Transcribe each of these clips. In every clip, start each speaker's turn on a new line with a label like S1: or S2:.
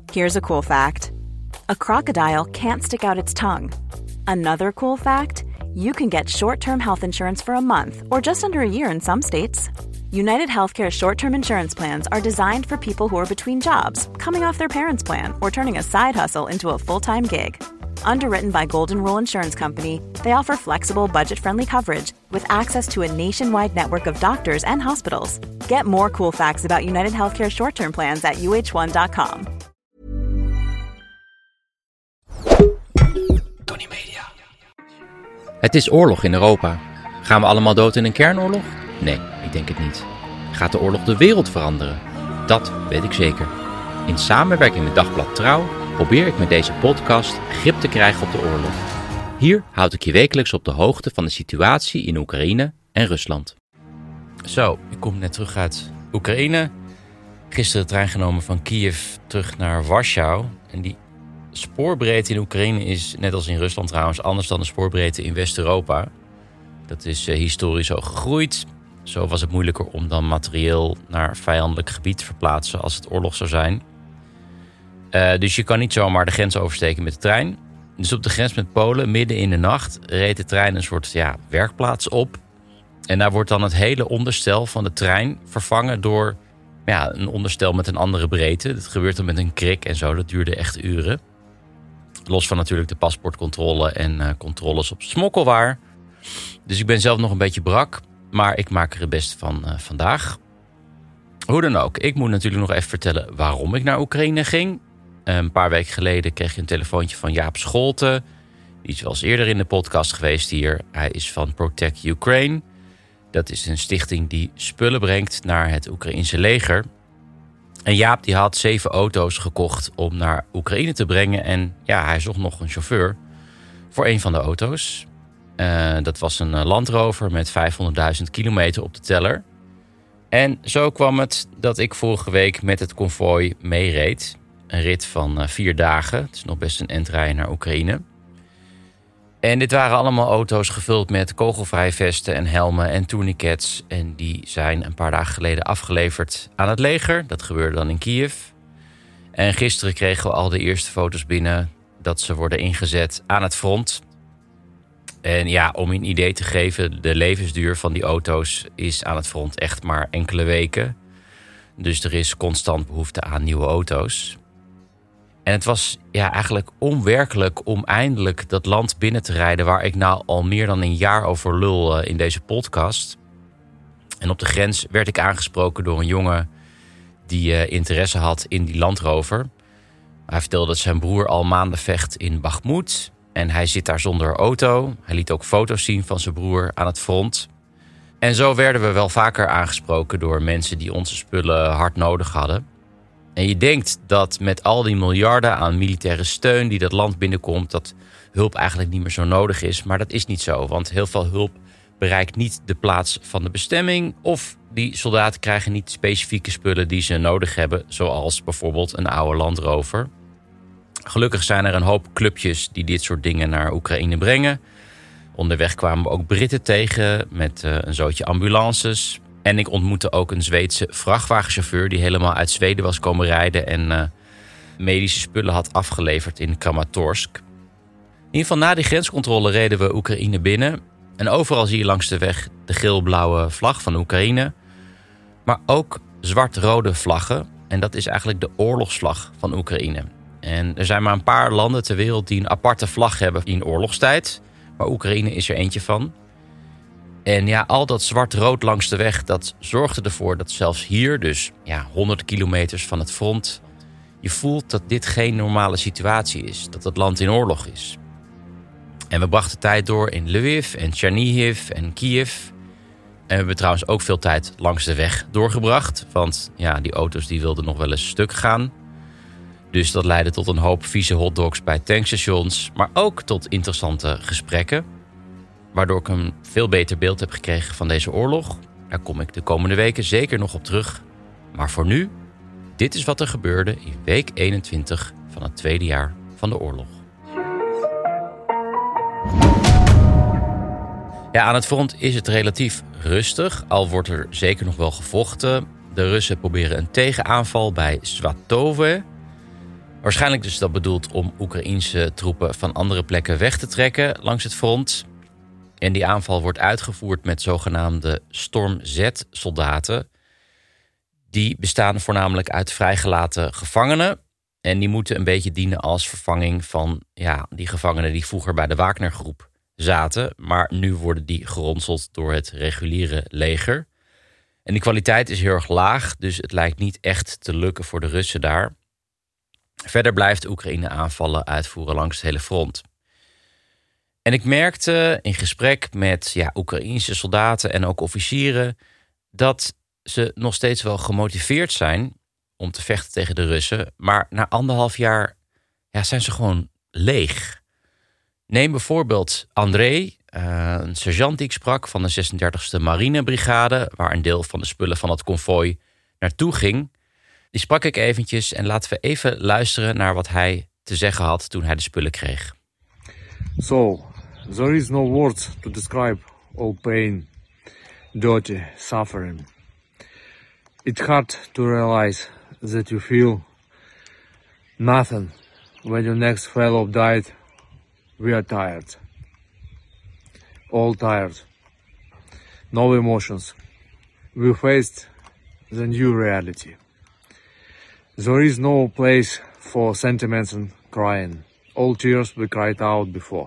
S1: Here's a cool fact. A crocodile can't stick out its tongue. Another cool fact, you can get short-term health insurance for a month or just under a year in some states. United Healthcare short-term insurance plans are designed for people who are between jobs, coming off their parents' plan, or turning a side hustle into a full-time gig. Underwritten by Golden Rule Insurance Company, they offer flexible, budget-friendly coverage with access to a nationwide network of doctors and hospitals. Get more cool facts about United Healthcare short-term plans at uh1.com.
S2: Tony Media. Het is oorlog in Europa. Gaan we allemaal dood in een kernoorlog? Nee, ik denk het niet. Gaat de oorlog de wereld veranderen? Dat weet ik zeker. In samenwerking met Dagblad Trouw probeer ik met deze podcast grip te krijgen op de oorlog. Hier houd ik je wekelijks op de hoogte van de situatie in Oekraïne en Rusland. Zo, ik kom net terug uit Oekraïne. Gisteren de trein genomen van Kiev terug naar Warschau. En die spoorbreedte in Oekraïne is, net als in Rusland trouwens, anders dan de spoorbreedte in West-Europa. Dat is historisch ook gegroeid. Zo was het moeilijker om dan materieel naar vijandelijk gebied te verplaatsen als het oorlog zou zijn. Dus je kan niet zomaar de grens oversteken met de trein. Dus op de grens met Polen, midden in de nacht, reed de trein een soort werkplaats op. En daar wordt dan het hele onderstel van de trein vervangen door een onderstel met een andere breedte. Dat gebeurt dan met een krik en zo. Dat duurde echt uren. Los van natuurlijk de paspoortcontrole en controles op smokkelwaar. Dus ik ben zelf nog een beetje brak. Maar ik maak er het beste van vandaag. Hoe dan ook, ik moet natuurlijk nog even vertellen waarom ik naar Oekraïne ging. Een paar weken geleden kreeg je een telefoontje van Jaap Scholten. Die is wel eens eerder in de podcast geweest hier. Hij is van Protect Ukraine. Dat is een stichting die spullen brengt naar het Oekraïense leger. En Jaap die had 7 auto's gekocht om naar Oekraïne te brengen. En hij zocht nog een chauffeur voor een van de auto's. Dat was een Land Rover met 500.000 kilometer op de teller. En zo kwam het dat ik vorige week met het konvooi meereed. Een rit van 4 dagen. Het is nog best een endrijden naar Oekraïne. En dit waren allemaal auto's gevuld met kogelvrije vesten en helmen en tourniquets. En die zijn een paar dagen geleden afgeleverd aan het leger. Dat gebeurde dan in Kiev. En gisteren kregen we al de eerste foto's binnen dat ze worden ingezet aan het front. En om je een idee te geven, de levensduur van die auto's is aan het front echt maar enkele weken. Dus er is constant behoefte aan nieuwe auto's. En het was eigenlijk onwerkelijk om eindelijk dat land binnen te rijden waar ik nou al meer dan een jaar over lul in deze podcast. En op de grens werd ik aangesproken door een jongen die interesse had in die Land Rover. Hij vertelde dat zijn broer al maanden vecht in Bakhmut. En hij zit daar zonder auto. Hij liet ook foto's zien van zijn broer aan het front. En zo werden we wel vaker aangesproken door mensen die onze spullen hard nodig hadden. En je denkt dat met al die miljarden aan militaire steun die dat land binnenkomt, dat hulp eigenlijk niet meer zo nodig is. Maar dat is niet zo, want heel veel hulp bereikt niet de plaats van de bestemming. Of die soldaten krijgen niet specifieke spullen die ze nodig hebben, zoals bijvoorbeeld een oude Land Rover. Gelukkig zijn er een hoop clubjes die dit soort dingen naar Oekraïne brengen. Onderweg kwamen we ook Britten tegen met een zootje ambulances. En ik ontmoette ook een Zweedse vrachtwagenchauffeur die helemaal uit Zweden was komen rijden en medische spullen had afgeleverd in Kramatorsk. In ieder geval na die grenscontrole reden we Oekraïne binnen. En overal zie je langs de weg de geel-blauwe vlag van Oekraïne. Maar ook zwart-rode vlaggen. En dat is eigenlijk de oorlogsvlag van Oekraïne. En er zijn maar een paar landen ter wereld die een aparte vlag hebben in oorlogstijd. Maar Oekraïne is er eentje van. En al dat zwart-rood langs de weg, dat zorgde ervoor dat zelfs hier, dus 100 kilometers van het front, je voelt dat dit geen normale situatie is. Dat het land in oorlog is. En we brachten tijd door in Lviv en Chernihiv en Kiev. En we hebben trouwens ook veel tijd langs de weg doorgebracht. Want die auto's die wilden nog wel eens stuk gaan. Dus dat leidde tot een hoop vieze hotdogs bij tankstations. Maar ook tot interessante gesprekken. Waardoor ik een veel beter beeld heb gekregen van deze oorlog. Daar kom ik de komende weken zeker nog op terug. Maar voor nu, dit is wat er gebeurde in week 21 van het tweede jaar van de oorlog. Aan het front is het relatief rustig, al wordt er zeker nog wel gevochten. De Russen proberen een tegenaanval bij Svatove. Waarschijnlijk dus dat bedoeld om Oekraïense troepen van andere plekken weg te trekken langs het front. En die aanval wordt uitgevoerd met zogenaamde Storm Z-soldaten. Die bestaan voornamelijk uit vrijgelaten gevangenen. En die moeten een beetje dienen als vervanging van die gevangenen die vroeger bij de Wagner-groep zaten. Maar nu worden die geronseld door het reguliere leger. En die kwaliteit is heel erg laag, dus het lijkt niet echt te lukken voor de Russen daar. Verder blijft Oekraïne aanvallen uitvoeren langs het hele front. En ik merkte in gesprek met Oekraïense soldaten en ook officieren dat ze nog steeds wel gemotiveerd zijn om te vechten tegen de Russen. Maar na 1,5 jaar zijn ze gewoon leeg. Neem bijvoorbeeld André, een sergeant die ik sprak van de 36e Marinebrigade, waar een deel van de spullen van het konvooi naartoe ging. Die sprak ik eventjes en laten we even luisteren naar wat hij te zeggen had toen hij de spullen kreeg.
S3: So, there is no words to describe all pain, dirty, suffering. It's hard to realize that you feel nothing when your next fellow died. We are tired. All tired. No emotions. We faced the new reality. There is no place for sentiments and crying. All tears we cried out before.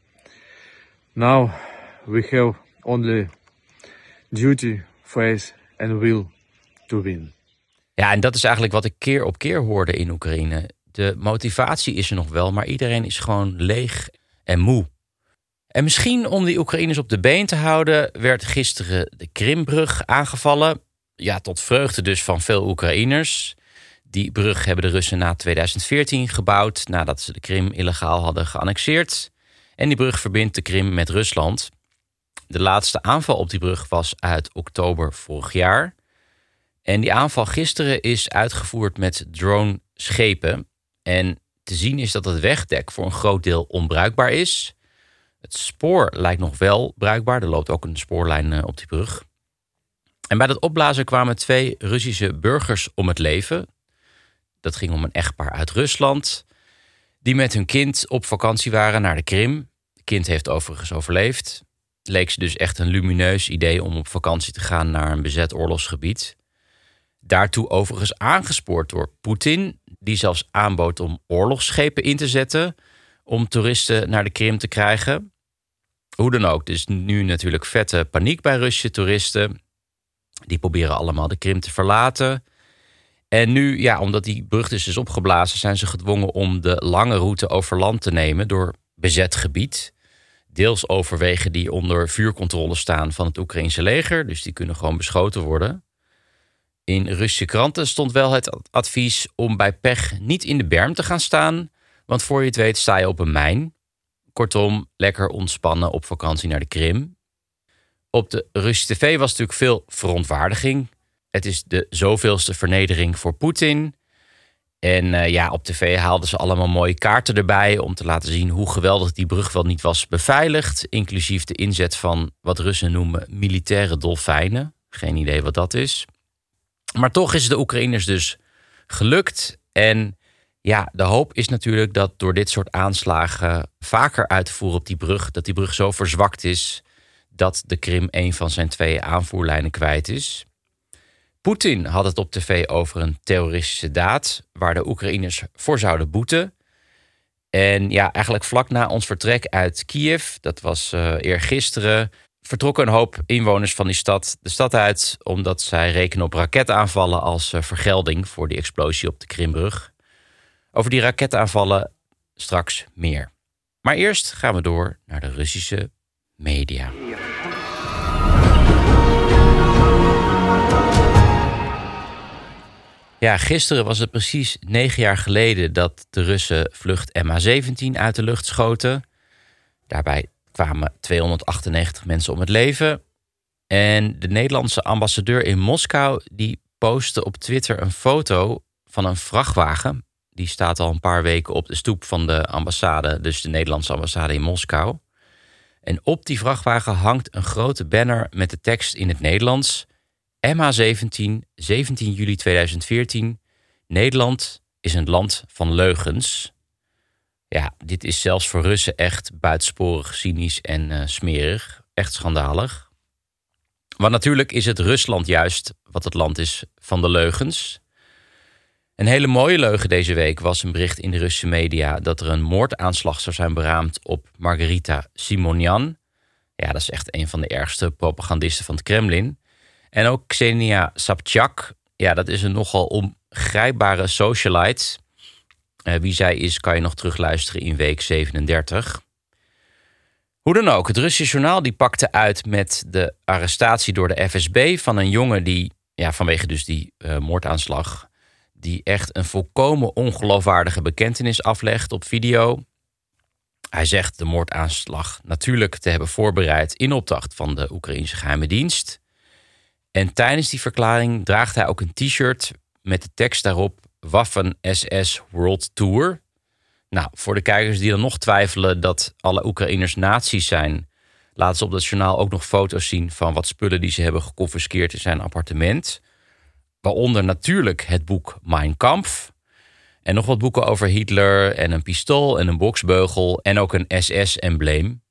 S3: Now we have only duty, faith and will to win.
S2: Ja, en dat is eigenlijk wat ik keer op keer hoorde in Oekraïne. De motivatie is er nog wel, maar iedereen is gewoon leeg en moe. En misschien om die Oekraïners op de been te houden, werd gisteren de Krimbrug aangevallen. Ja, tot vreugde dus van veel Oekraïners. Die brug hebben de Russen na 2014 gebouwd, nadat ze de Krim illegaal hadden geannexeerd. En die brug verbindt de Krim met Rusland. De laatste aanval op die brug was uit oktober vorig jaar. En die aanval gisteren is uitgevoerd met droneschepen. En te zien is dat het wegdek voor een groot deel onbruikbaar is. Het spoor lijkt nog wel bruikbaar. Er loopt ook een spoorlijn op die brug. En bij dat opblazen kwamen 2 Russische burgers om het leven. Dat ging om een echtpaar uit Rusland, die met hun kind op vakantie waren naar de Krim. Het kind heeft overigens overleefd. Leek ze dus echt een lumineus idee om op vakantie te gaan naar een bezet oorlogsgebied. Daartoe overigens aangespoord door Poetin, die zelfs aanbood om oorlogsschepen in te zetten om toeristen naar de Krim te krijgen. Hoe dan ook, dus nu natuurlijk vette paniek bij Russische toeristen. Die proberen allemaal de Krim te verlaten. En nu, omdat die brug dus is opgeblazen, zijn ze gedwongen om de lange route over land te nemen door bezet gebied. Deels over wegen die onder vuurcontrole staan van het Oekraïense leger, dus die kunnen gewoon beschoten worden. In Russische kranten stond wel het advies om bij pech niet in de berm te gaan staan, want voor je het weet sta je op een mijn. Kortom, lekker ontspannen op vakantie naar de Krim. Op de Russische tv was natuurlijk veel verontwaardiging. Het is de zoveelste vernedering voor Poetin. En op tv haalden ze allemaal mooie kaarten erbij om te laten zien hoe geweldig die brug wel niet was beveiligd. Inclusief de inzet van wat Russen noemen militaire dolfijnen. Geen idee wat dat is. Maar toch is het de Oekraïners dus gelukt. En de hoop is natuurlijk dat door dit soort aanslagen vaker uit te voeren op die brug, dat die brug zo verzwakt is dat de Krim een van zijn 2 aanvoerlijnen kwijt is. Poetin had het op tv over een terroristische daad waar de Oekraïners voor zouden boeten. En eigenlijk vlak na ons vertrek uit Kiev, dat was eergisteren, vertrokken een hoop inwoners van die stad de stad uit, omdat zij rekenen op raketaanvallen als vergelding voor die explosie op de Krimbrug. Over die raketaanvallen straks meer. Maar eerst gaan we door naar de Russische media. Ja, gisteren was het precies 9 jaar geleden dat de Russen vlucht MH17 uit de lucht schoten. Daarbij kwamen 298 mensen om het leven. En de Nederlandse ambassadeur in Moskou die postte op Twitter een foto van een vrachtwagen. Die staat al een paar weken op de stoep van de ambassade, dus de Nederlandse ambassade in Moskou. En op die vrachtwagen hangt een grote banner met de tekst in het Nederlands: MH17, 17 juli 2014, Nederland, is een land van leugens. Ja, dit is zelfs voor Russen echt buitensporig, cynisch en smerig. Echt schandalig. Want natuurlijk is het Rusland juist wat het land is van de leugens. Een hele mooie leugen deze week was een bericht in de Russische media dat er een moordaanslag zou zijn beraamd op Margarita Simonyan. Ja, dat is echt een van de ergste propagandisten van het Kremlin. En ook Ksenia Sobchak. Ja, dat is een nogal ongrijpbare socialite. Wie zij is, kan je nog terugluisteren in week 37. Hoe dan ook, het Russische journaal die pakte uit met de arrestatie door de FSB van een jongen die, ja, vanwege dus die moordaanslag, die echt een volkomen ongeloofwaardige bekentenis aflegt op video. Hij zegt de moordaanslag natuurlijk te hebben voorbereid in opdracht van de Oekraïnse geheime dienst. En tijdens die verklaring draagt hij ook een t-shirt met de tekst daarop Waffen SS World Tour. Nou, voor de kijkers die dan nog twijfelen dat alle Oekraïners nazi's zijn, laten ze op dat journaal ook nog foto's zien van wat spullen die ze hebben geconfiskeerd in zijn appartement. Waaronder natuurlijk het boek Mein Kampf. En nog wat boeken over Hitler en een pistool en een boksbeugel en ook een SS-embleem.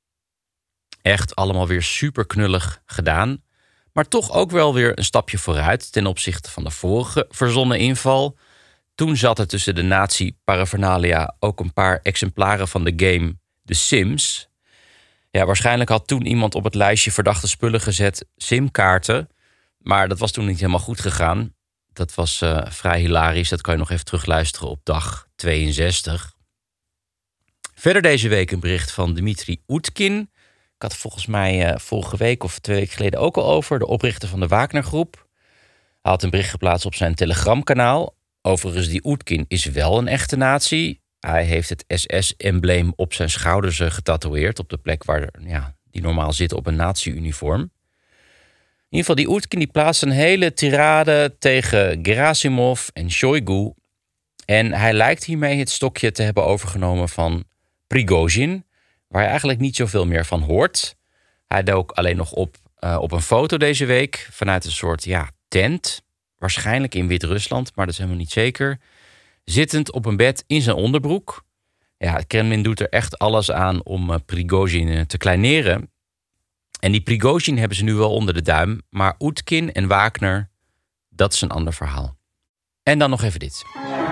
S2: Echt allemaal weer super knullig gedaan. Maar toch ook wel weer een stapje vooruit ten opzichte van de vorige verzonnen inval. Toen zat er tussen de nazi-paraphernalia ook een paar exemplaren van de game The Sims. Ja, waarschijnlijk had toen iemand op het lijstje verdachte spullen gezet simkaarten. Maar dat was toen niet helemaal goed gegaan. Dat was vrij hilarisch. Dat kan je nog even terugluisteren op dag 62. Verder deze week een bericht van Dmitri Utkin. Ik had het volgens mij vorige week of 2 weken geleden ook al over. De oprichter van de Wagner-groep. Hij had een bericht geplaatst op zijn Telegram-kanaal. Overigens, die Utkin is wel een echte nazi. Hij heeft het SS-embleem op zijn schouders getatoeëerd. Op de plek waar die normaal zitten op een nazi-uniform. In ieder geval, die Utkin die plaatst een hele tirade tegen Gerasimov en Shoigu. En hij lijkt hiermee het stokje te hebben overgenomen van Prigozhin, waar je eigenlijk niet zoveel meer van hoort. Hij dook alleen nog op een foto deze week vanuit een soort tent. Waarschijnlijk in Wit-Rusland, maar dat is helemaal niet zeker. Zittend op een bed in zijn onderbroek. Ja, het Kremlin doet er echt alles aan om Prigozhin te kleineren. En die Prigozhin hebben ze nu wel onder de duim. Maar Utkin en Wagner, dat is een ander verhaal. En dan nog even dit.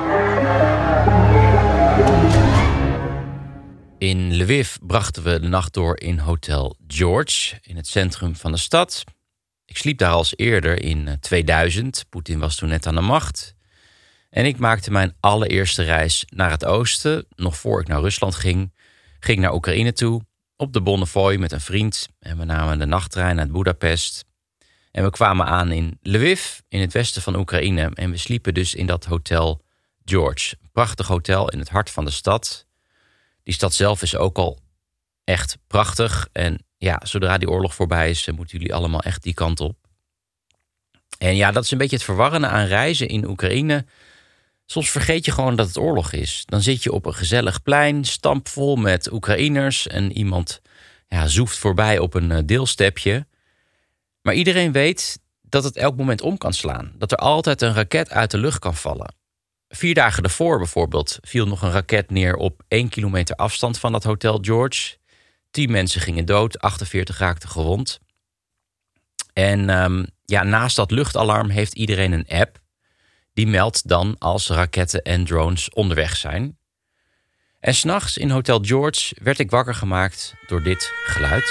S2: In Lviv brachten we de nacht door in Hotel George, in het centrum van de stad. Ik sliep daar als eerder in 2000. Poetin was toen net aan de macht. En ik maakte mijn allereerste reis naar het oosten. Nog voor ik naar Rusland ging. Ging naar Oekraïne toe. Op de Bonnefoy met een vriend. En we namen de nachttrein naar Budapest. En we kwamen aan in Lviv, in het westen van Oekraïne. En we sliepen dus in dat Hotel George. Een prachtig hotel in het hart van de stad. Die stad zelf is ook al echt prachtig. En ja, zodra die oorlog voorbij is, moeten jullie allemaal echt die kant op. En ja, dat is een beetje het verwarrende aan reizen in Oekraïne. Soms vergeet je gewoon dat het oorlog is. Dan zit je op een gezellig plein, stampvol met Oekraïners. En iemand zoeft voorbij op een deelstepje. Maar iedereen weet dat het elk moment om kan slaan. Dat er altijd een raket uit de lucht kan vallen. 4 dagen daarvoor bijvoorbeeld viel nog een raket neer op 1 kilometer afstand van dat Hotel George. 10 mensen gingen dood, 48 raakten gewond. En naast dat luchtalarm heeft iedereen een app. Die meldt dan als raketten en drones onderweg zijn. En 's nachts in Hotel George werd ik wakker gemaakt door dit geluid.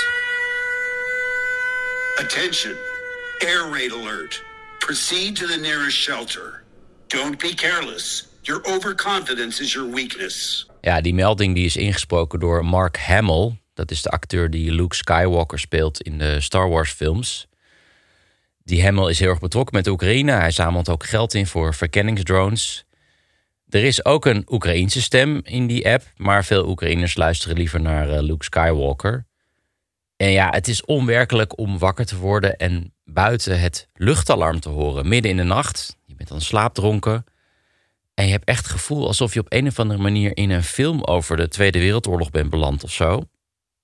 S4: Attention, air raid alert. Proceed to the nearest shelter. Don't be careless. Your overconfidence is your weakness.
S2: Ja, die melding die is ingesproken door Mark Hamill. Dat is de acteur die Luke Skywalker speelt in de Star Wars films. Die Hamill is heel erg betrokken met Oekraïne. Hij zamelt ook geld in voor verkenningsdrones. Er is ook een Oekraïense stem in die app, maar veel Oekraïners luisteren liever naar Luke Skywalker. En ja, het is onwerkelijk om wakker te worden en buiten het luchtalarm te horen. Midden in de nacht, je bent dan slaapdronken. En je hebt echt het gevoel alsof je op een of andere manier in een film over de Tweede Wereldoorlog bent beland of zo.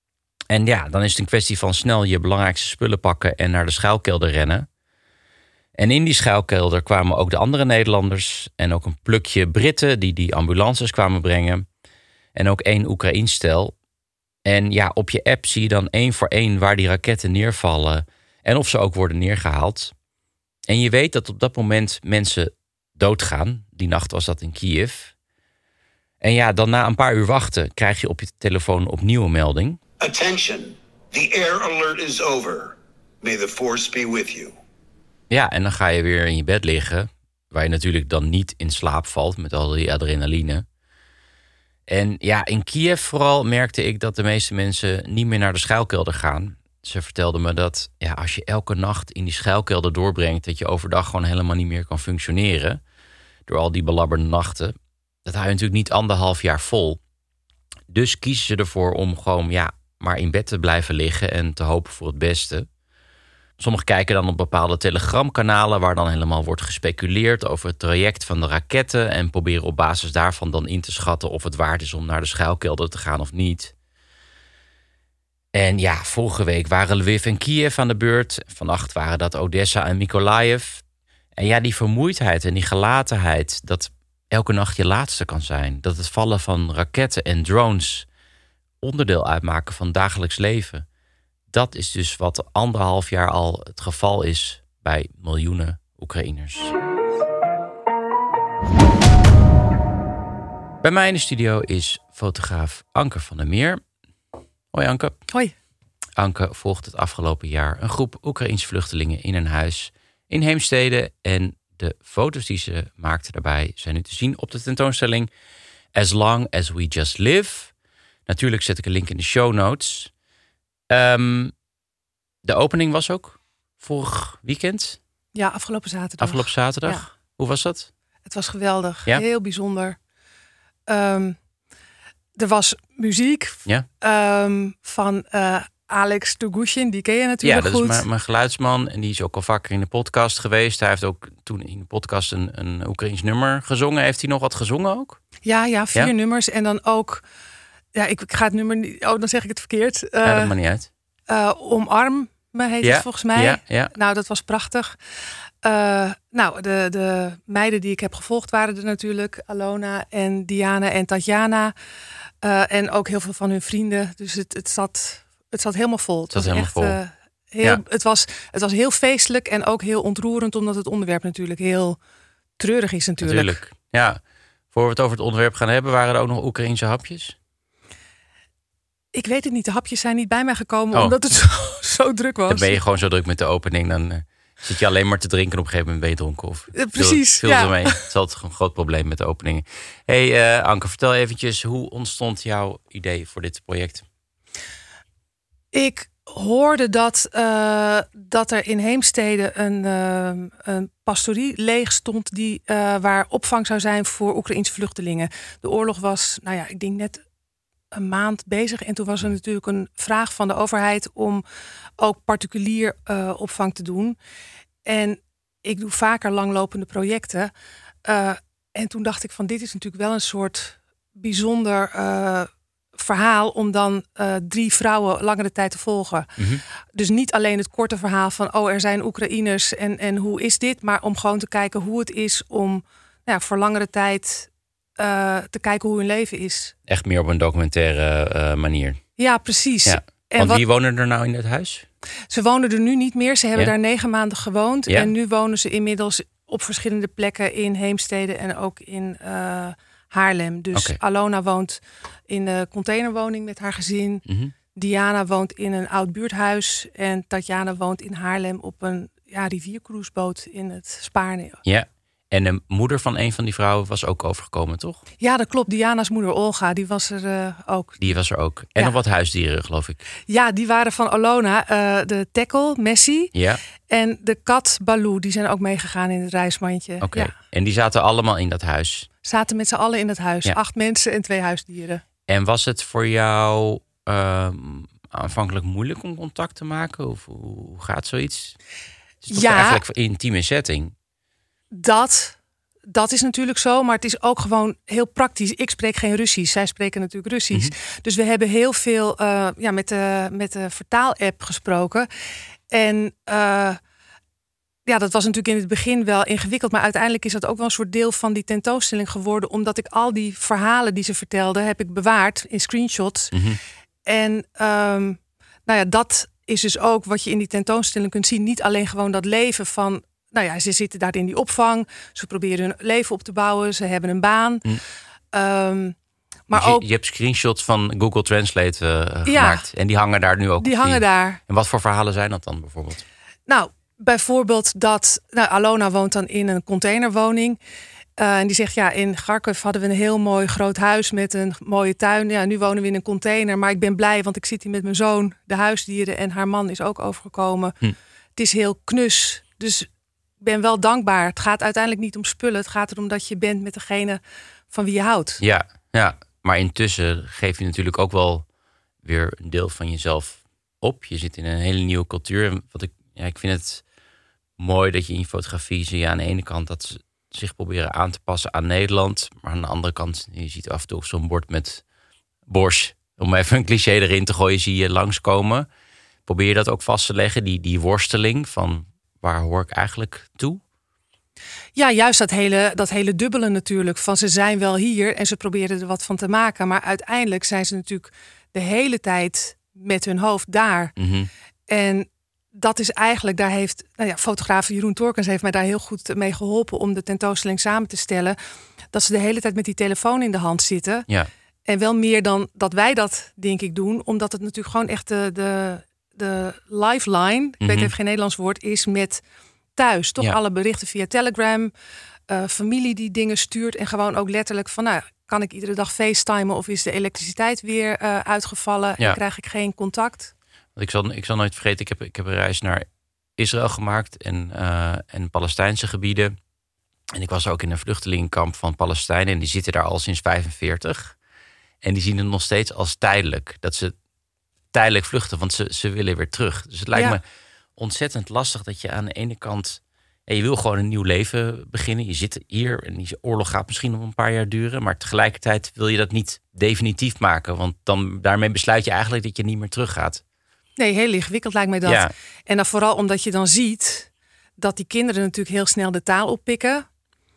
S2: En ja, dan is het een kwestie van snel je belangrijkste spullen pakken en naar de schuilkelder rennen. En in die schuilkelder kwamen ook de andere Nederlanders en ook een plukje Britten die ambulances kwamen brengen. En ook 1 Oekraïens stel. En ja, op je app zie je dan 1 voor 1 waar die raketten neervallen en of ze ook worden neergehaald. En je weet dat op dat moment mensen doodgaan. Die nacht was dat in Kiev. En ja, dan na een paar uur wachten krijg je op je telefoon opnieuw een melding.
S4: Attention, the air alert is over. May the force be with you.
S2: Ja, en dan ga je weer in je bed liggen, waar je natuurlijk dan niet in slaap valt met al die adrenaline. En ja, in Kiev vooral merkte ik dat de meeste mensen niet meer naar de schuilkelder gaan. Ze vertelden me dat ja, als je elke nacht in die schuilkelder doorbrengt, dat je overdag gewoon helemaal niet meer kan functioneren. Door al die belabberde nachten. Dat hou je natuurlijk niet 1,5 jaar vol. Dus kiezen ze ervoor om gewoon maar in bed te blijven liggen en te hopen voor het beste. Sommigen kijken dan op bepaalde telegramkanalen waar dan helemaal wordt gespeculeerd over het traject van de raketten en proberen op basis daarvan dan in te schatten of het waard is om naar de schuilkelder te gaan of niet. En ja, vorige week waren Lviv en Kiev aan de beurt. Vannacht waren dat Odessa en Mykolaiv. En ja, die vermoeidheid en die gelatenheid, dat elke nacht je laatste kan zijn. Dat het vallen van raketten en drones onderdeel uitmaken van dagelijks leven. Dat is dus wat 1,5 jaar al het geval is bij miljoenen Oekraïners. Bij mij in de studio is fotograaf Anke van der Meer. Hoi Anke.
S5: Hoi.
S2: Anke volgt het afgelopen jaar een groep Oekraïense vluchtelingen in een huis in Heemstede. En de foto's die ze maakte daarbij zijn nu te zien op de tentoonstelling As Long As We Just Live. Natuurlijk zet ik een link in de show notes. De opening was ook vorig weekend.
S5: Ja, afgelopen zaterdag.
S2: Afgelopen zaterdag. Ja. Hoe was dat?
S5: Het was geweldig.
S2: Ja?
S5: Heel bijzonder. Er was muziek van Alex Tugushin. Die ken je natuurlijk goed.
S2: Ja, dat is mijn geluidsman. En die is ook al vaker in de podcast geweest. Hij heeft ook toen in de podcast een Oekraïens nummer gezongen. Heeft hij nog wat gezongen ook?
S5: Ja, 4 nummers. En dan ook... Ja, ik ga het nummer niet... Oh, dan zeg ik het verkeerd.
S2: Dat maakt niet uit.
S5: Omarm me heet het volgens mij.
S2: Ja.
S5: Nou, dat was prachtig. De meiden die ik heb gevolgd waren er natuurlijk. Alona en Diana en Tatjana. En ook heel veel van hun vrienden. Dus het zat helemaal vol. Het was
S2: helemaal
S5: echt, vol. Het was heel feestelijk en ook heel ontroerend. Omdat het onderwerp natuurlijk heel treurig is natuurlijk.
S2: Ja. Voor we het over het onderwerp gaan hebben, waren er ook nog Oekraïense hapjes?
S5: Ik weet het niet. De hapjes zijn niet bij mij gekomen omdat het zo druk was.
S2: Dan ben je gewoon zo druk met de opening. Dan zit je alleen maar te drinken en op een gegeven moment ben je dronken. Of
S5: precies.
S2: Veel ermee. Het is altijd een groot probleem met de openingen. Hey Anke, vertel eventjes, hoe ontstond jouw idee voor dit project?
S5: Ik hoorde dat er in Heemstede een pastorie leeg stond waar opvang zou zijn voor Oekraïense vluchtelingen. De oorlog was, ik denk net een maand bezig. En toen was er natuurlijk een vraag van de overheid om ook particulier opvang te doen. En ik doe vaker langlopende projecten. En toen dacht ik van dit is natuurlijk wel een soort bijzonder verhaal om dan 3 vrouwen langere tijd te volgen. Mm-hmm. Dus niet alleen het korte verhaal van er zijn Oekraïners en hoe is dit, maar om gewoon te kijken hoe het is om voor langere tijd te kijken hoe hun leven is. Echt
S2: meer op een documentaire manier.
S5: Ja, precies.
S2: Ja. Want wie wonen er nou in het huis?
S5: Ze wonen er nu niet meer. Ze hebben daar 9 maanden gewoond.
S2: Ja.
S5: En nu wonen ze inmiddels op verschillende plekken in Heemstede en ook in Haarlem. Dus Alona woont in de containerwoning met haar gezin. Mm-hmm. Diana woont in een oud buurthuis. En Tatjana woont in Haarlem op een riviercruiseboot in het Spaarne.
S2: Ja. En de moeder van een van die vrouwen was ook overgekomen, toch?
S5: Ja, dat klopt. Diana's moeder Olga, die was er ook.
S2: Die was er ook. En nog wat huisdieren, geloof ik.
S5: Ja, die waren van Alona. De tekkel, Messi.
S2: Ja.
S5: En de kat, Baloo. Die zijn ook meegegaan in het reismandje.
S2: Oké.
S5: Ja.
S2: En die zaten allemaal in dat huis?
S5: Zaten met z'n allen in het huis. 8 mensen en 2 huisdieren.
S2: En was het voor jou aanvankelijk moeilijk om contact te maken? Of hoe gaat zoiets? Het is toch eigenlijk een intieme setting?
S5: Dat is natuurlijk zo, maar het is ook gewoon heel praktisch. Ik spreek geen Russisch, zij spreken natuurlijk Russisch. Mm-hmm. Dus we hebben heel veel met de vertaal-app gesproken. En Ja, dat was natuurlijk in het begin wel ingewikkeld. Maar uiteindelijk is dat ook wel een soort deel van die tentoonstelling geworden. Omdat ik al die verhalen die ze vertelde, heb ik bewaard in screenshots.
S2: Mm-hmm.
S5: En dat is dus ook wat je in die tentoonstelling kunt zien. Niet alleen gewoon dat leven van... Nou ja, ze zitten daar in die opvang. Ze proberen hun leven op te bouwen. Ze hebben een baan. Maar
S2: dus
S5: ook...
S2: je hebt screenshots van Google Translate gemaakt. En die hangen daar nu ook.
S5: Die hangen daar.
S2: En wat voor verhalen zijn dat dan bijvoorbeeld?
S5: Nou, bijvoorbeeld dat... Alona woont dan in een containerwoning. En die zegt, in Kharkiv hadden we een heel mooi groot huis met een mooie tuin. Ja, nu wonen we in een container. Maar ik ben blij, want ik zit hier met mijn zoon, de huisdieren. En haar man is ook overgekomen. Het is heel knus. Dus ik ben wel dankbaar. Het gaat uiteindelijk niet om spullen. Het gaat erom dat je bent met degene van wie je houdt.
S2: Ja. Maar intussen geef je natuurlijk ook wel weer een deel van jezelf op. Je zit in een hele nieuwe cultuur. En ik vind het mooi dat je in je fotografie zie je aan de ene kant dat ze zich proberen aan te passen aan Nederland. Maar aan de andere kant, je ziet af en toe zo'n bord met borst. Om even een cliché erin te gooien, zie je langskomen. Probeer je dat ook vast te leggen, die worsteling van waar hoor ik eigenlijk toe?
S5: Ja, juist dat hele dubbele natuurlijk. Van ze zijn wel hier en ze proberen er wat van te maken. Maar uiteindelijk zijn ze natuurlijk de hele tijd met hun hoofd daar.
S2: Mm-hmm.
S5: En dat is eigenlijk, daar heeft fotograaf Jeroen Torkens heeft mij daar heel goed mee geholpen om de tentoonstelling samen te stellen. Dat ze de hele tijd met die telefoon in de hand zitten.
S2: Ja.
S5: En wel meer dan dat wij dat, denk ik, doen. Omdat het natuurlijk gewoon echt de lifeline, ik weet even geen Nederlands woord, is met thuis. Toch alle berichten via Telegram, familie die dingen stuurt. En gewoon ook letterlijk van, kan ik iedere dag facetimen of is de elektriciteit weer uitgevallen en krijg ik geen contact?
S2: Ik zal nooit vergeten, ik heb een reis naar Israël gemaakt en Palestijnse gebieden. En ik was ook in een vluchtelingenkamp van Palestijnen. En die zitten daar al sinds 1945. En die zien het nog steeds als tijdelijk. Dat ze tijdelijk vluchten, want ze willen weer terug. Dus het lijkt me ontzettend lastig dat je aan de ene kant... je wil gewoon een nieuw leven beginnen. Je zit hier en die oorlog gaat misschien nog een paar jaar duren. Maar tegelijkertijd wil je dat niet definitief maken. Want daarmee besluit je eigenlijk dat je niet meer teruggaat.
S5: Nee, heel ingewikkeld lijkt mij dat. Ja. En dan vooral omdat je dan ziet dat die kinderen natuurlijk heel snel de taal oppikken.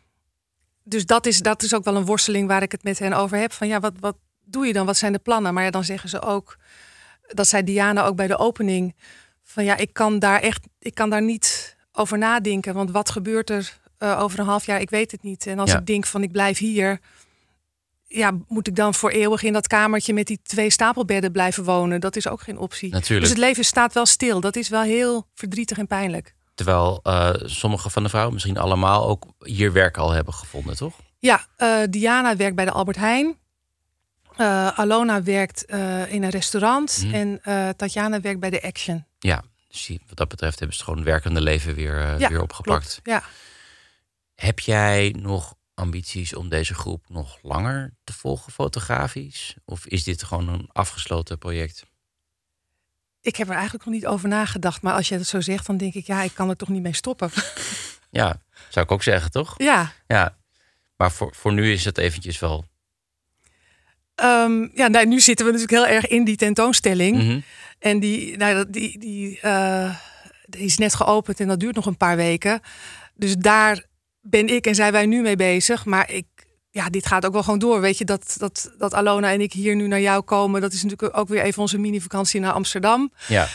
S5: Dus dat is ook wel een worsteling waar ik het met hen over heb. Van wat doe je dan? Wat zijn de plannen? Maar dan zeggen ze ook, dat zei Diana ook bij de opening, van ik kan daar niet over nadenken. Want wat gebeurt er over een half jaar? Ik weet het niet. En als ik denk van ik blijf hier, moet ik dan voor eeuwig in dat kamertje met die 2 stapelbedden blijven wonen? Dat is ook geen optie.
S2: Natuurlijk.
S5: Dus het leven staat wel stil. Dat is wel heel verdrietig en pijnlijk.
S2: Terwijl sommige van de vrouwen, misschien allemaal, ook hier werk al hebben gevonden, toch? Ja,
S5: Diana werkt bij de Albert Heijn. Alona werkt in een restaurant. En Tatjana werkt bij de Action.
S2: Ja, dus wat dat betreft hebben ze gewoon het werkende leven weer opgepakt.
S5: Klopt, ja.
S2: Heb jij nog ambities om deze groep nog langer te volgen fotografisch? Of is dit gewoon een afgesloten project?
S5: Ik heb er eigenlijk nog niet over nagedacht. Maar als je het zo zegt, dan denk ik, ik kan er toch niet mee stoppen.
S2: Ja, zou ik ook zeggen, toch?
S5: Ja.
S2: Maar voor nu is het eventjes wel...
S5: nu zitten we natuurlijk heel erg in die tentoonstelling.
S2: Mm-hmm.
S5: En die is net geopend en dat duurt nog een paar weken. Dus daar ben ik en zijn wij nu mee bezig. Maar dit gaat ook wel gewoon door. Weet je, dat Alona en ik hier nu naar jou komen, dat is natuurlijk ook weer even onze mini-vakantie naar Amsterdam.
S2: Ja.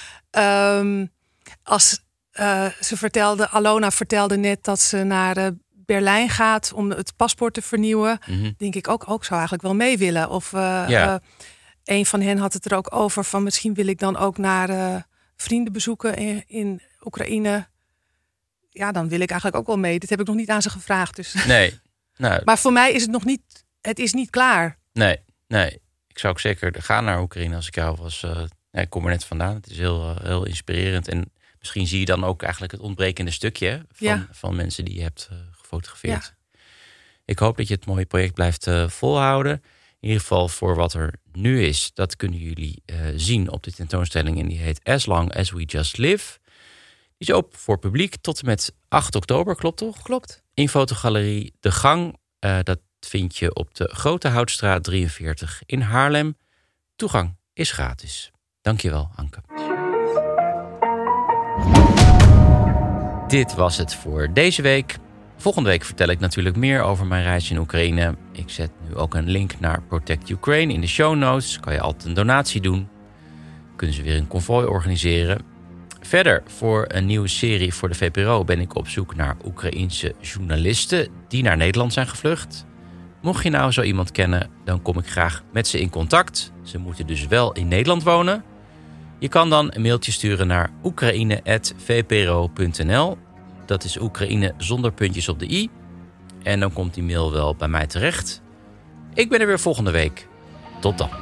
S5: Alona vertelde net dat ze naar Berlijn gaat om het paspoort te vernieuwen.
S2: Mm-hmm.
S5: Denk ik ook zou eigenlijk wel mee willen. Of een van hen had het er ook over van misschien wil ik dan ook naar vrienden bezoeken in Oekraïne. Ja, dan wil ik eigenlijk ook wel mee. Dit heb ik nog niet aan ze gevraagd. Dus.
S2: Nee. Nou,
S5: maar voor mij is het nog niet, het is niet klaar.
S2: Nee. Ik zou ook zeker gaan naar Oekraïne als ik jou was. Ik kom er net vandaan. Het is heel inspirerend. En misschien zie je dan ook eigenlijk het ontbrekende stukje van mensen die je hebt gefotografeerd. Ja. Ik hoop dat je het mooie project blijft volhouden. In ieder geval voor wat er nu is. Dat kunnen jullie zien op de tentoonstelling. En die heet As Long As We Just Live. Die is open voor publiek tot en met 8 oktober, klopt toch?
S5: Klopt.
S2: In Fotogalerie De Gang. Dat vind je op de Grote Houtstraat 43 in Haarlem. Toegang is gratis. Dankjewel, Anke. Dit was het voor deze week. Volgende week vertel ik natuurlijk meer over mijn reis in Oekraïne. Ik zet nu ook een link naar Protect Ukraine in de show notes. Kan je altijd een donatie doen. Kunnen ze weer een konvooi organiseren. Verder, voor een nieuwe serie voor de VPRO ben ik op zoek naar Oekraïense journalisten die naar Nederland zijn gevlucht. Mocht je nou zo iemand kennen, dan kom ik graag met ze in contact. Ze moeten dus wel in Nederland wonen. Je kan dan een mailtje sturen naar oekraïne@vpro.nl. Dat is Oekraïne zonder puntjes op de i. En dan komt die mail wel bij mij terecht. Ik ben er weer volgende week. Tot dan.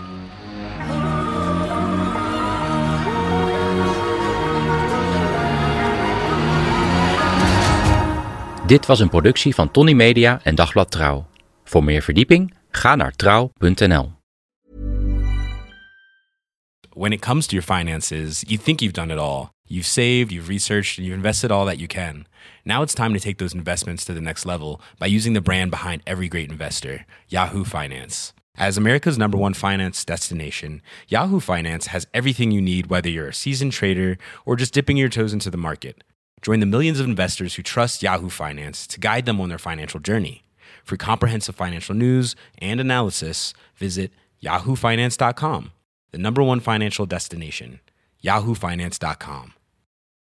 S2: Dit was een productie van Tony Media en Dagblad Trouw. Voor meer verdieping, ga naar trouw.nl.
S6: When it comes to your finances, you think you've done it all. You've saved, you've researched, and you've invested all that you can. Now it's time to take those investments to the next level by using the brand behind every great investor, Yahoo Finance. As America's #1 finance destination, Yahoo Finance has everything you need, whether you're a seasoned trader or just dipping your toes into the market. Join the millions of investors who trust Yahoo Finance to guide them on their financial journey. For comprehensive financial news and analysis, visit yahoofinance.com, the #1 financial destination, yahoofinance.com.